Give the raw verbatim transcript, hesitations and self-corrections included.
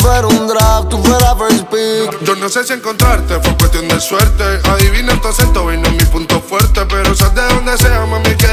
fuera un draft, tú fueras first pick. Yo no sé si encontrarte fue cuestión de suerte. Adivina tu acento, vino mi punto fuerte. Pero sal de donde sea, mami,